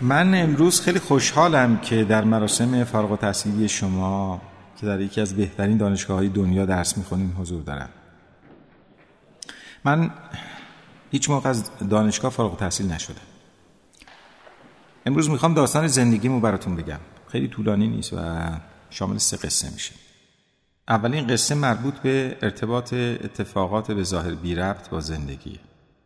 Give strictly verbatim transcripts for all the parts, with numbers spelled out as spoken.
من امروز خیلی خوشحالم که در مراسم فارغ التحصیلی شما که در یکی از بهترین دانشگاه‌های دنیا درس می‌خونین حضور دارم. من هیچ موقع از دانشگاه فارغ التحصیل نشدم. امروز میخوام داستان زندگیمو براتون بگم. خیلی طولانی نیست و شامل سه قصه میشه. اولین قصه مربوط به ارتباط اتفاقات به ظاهر بی ربط با زندگی.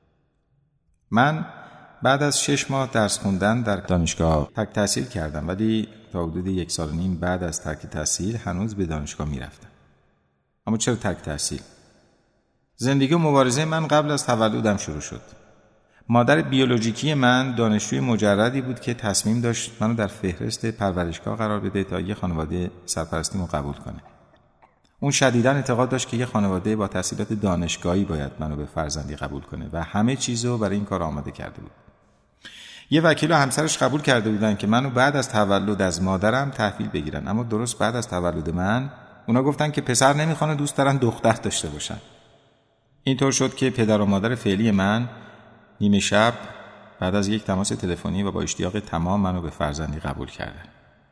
من بعد از شش ماه درس خوندن در دانشگاه ترک تحصیل کردم، ولی تا حدود یک سال و نیم بعد از ترک تحصیل هنوز به دانشگاه میرفتم. اما چرا ترک تحصیل؟ زندگی و مبارزه من قبل از تولدم شروع شد. مادر بیولوژیکی من دانشجوی مجردی بود که تصمیم داشت منو در فهرست پرورشگاه قرار بده تا یه خانواده سرپرستیمو قبول کنه. اون شدیداً اعتقاد داشت که یه خانواده با تحصیلات دانشگاهی باید منو به فرزندی قبول کنه و همه چیزو برای این کار آماده کرده بود. یه وکیل و همسرش قبول کرده بودن که منو بعد از تولد از مادرم تحویل بگیرن، اما درست بعد از تولد من اونا گفتن که پسر نمیخوان و دوست دارن دختر داشته باشن. اینطور شد که پدر و مادر فعلی من نیمه شب بعد از یک تماس تلفنی و با اشتیاق تمام منو به فرزندی قبول کردن.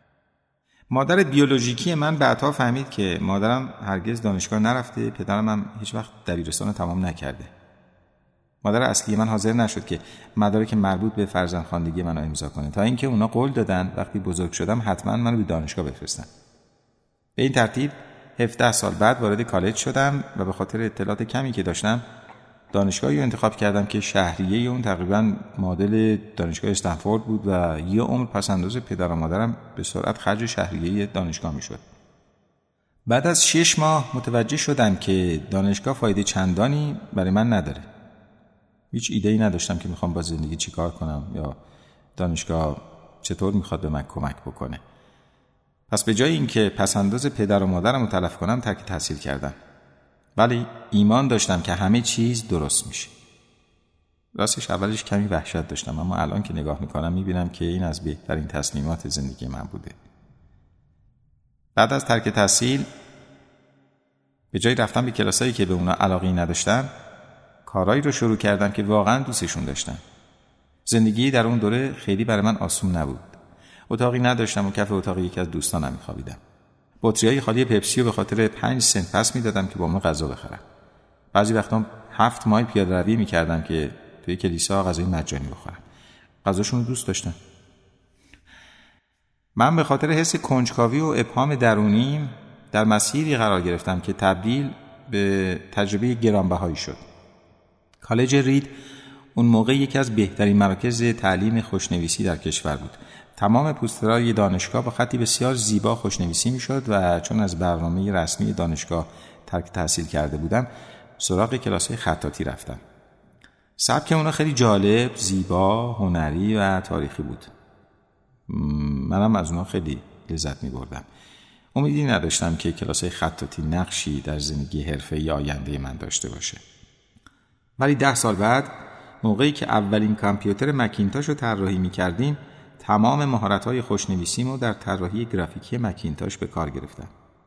مادر بیولوژیکی من بعدها فهمید که مادرم هرگز دانشگاه نرفته، پدرم هم هیچ وقت دبیرستان تمام نکرده. مادر اصلی من حاضر نشد که مدارک مربوط به فرزندخواندگی منو امضا کنه، تا اینکه اونا قول دادن وقتی بزرگ شدم حتما منو به دانشگاه بفرستن. به این ترتیب هفده سال بعد وارد کالج شدم و به خاطر اطلاعات کمی که داشتم دانشگاهی رو انتخاب کردم که شهریه اون تقریبا معادل دانشگاه استنفورد بود و یه عمر پس‌انداز پدر و مادرم به سرعت خرج شهریه دانشگاه میشد. بعد از شش ماه متوجه شدم که دانشگاه فایده چندانی برای من نداره. هیچ ایده‌ای نداشتم که میخوام با زندگی چی کار کنم یا دانشگاه چطور میخواد به من کمک بکنه. پس به جای اینکه پس‌انداز پدر و مادرم رو تلف کنم ترک تحصیل کردم. ولی ایمان داشتم که همه چیز درست میشه. راستش اولش کمی وحشت داشتم، اما الان که نگاه میکنم میبینم که این از بهترین تصمیمات زندگی من بوده. بعد از ترک تحصیل به جای رفتن به کلاسایی که به اونا علاقه‌ای نداشتم، کارهایی رو شروع کردم که واقعا دوستشون داشتم. زندگی در اون دوره خیلی برای من آسون نبود. اتاقی نداشتم و کف اتاق یکی از دوستانم میخوابیدم. بطری‌های خالی پپسی رو به خاطر پنج سنت پس میدادم که با من غذا بخرم. بعضی وقتا هفت مایل پیاده روی میکردم که توی کلیسا غذای مجانی بخورم. غذاشون رو دوست داشتم. من به خاطر حس کنجکاوی و ابهام درونیم در مسیری قرار گرفتم که تبدیل به تجربه گرانبهایی شد. کالج رید اون موقع یکی از بهترین مراکز تعلیم خوشنویسی در کشور بود. تمام پوسترهای دانشگاه با خطی بسیار زیبا خوشنویسی میشد و چون از برنامه رسمی دانشگاه ترک تحصیل کرده بودم سراغ کلاس‌های خطاطی رفتم. سبک اونا خیلی جالب، زیبا، هنری و تاریخی بود. منم از اونا خیلی لذت می‌بردم. امیدی نداشتم که کلاس‌های خطاطی نقشی در زندگی حرفه‌ای آینده من داشته باشه. ولی ده سال بعد موقعی که اولین کامپیوتر مکینتاش رو طراحی می‌کردیم تمام مهارت‌های خوشنویسیمو در طراحی گرافیکی مکینتاش به کار گرفتم.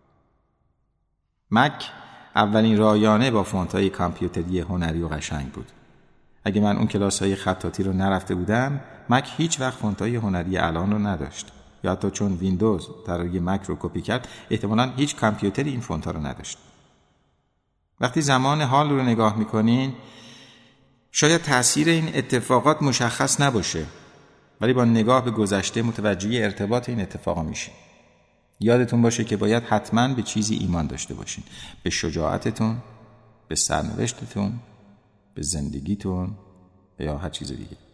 مک اولین رایانه با فونت‌های کامپیوتری هنری و قشنگ بود. اگه من اون کلاس‌های خطاطی رو نرفته بودم، مک هیچ وقت فونت‌های هنری الان رو نداشت. یا حتی چون ویندوز طراحی مک رو کپی کرد، احتمالاً هیچ کامپیوتری این فونت‌ها رو نداشت. وقتی زمان حال رو نگاه می‌کنین، شاید تأثیر این اتفاقات مشخص نباشه. ولی با نگاه به گذشته متوجه ارتباط این اتفاقا میشین. یادتون باشه که باید حتما به چیزی ایمان داشته باشین. به شجاعتتون، به سرنوشتتون، به زندگیتون یا هر چیز دیگه.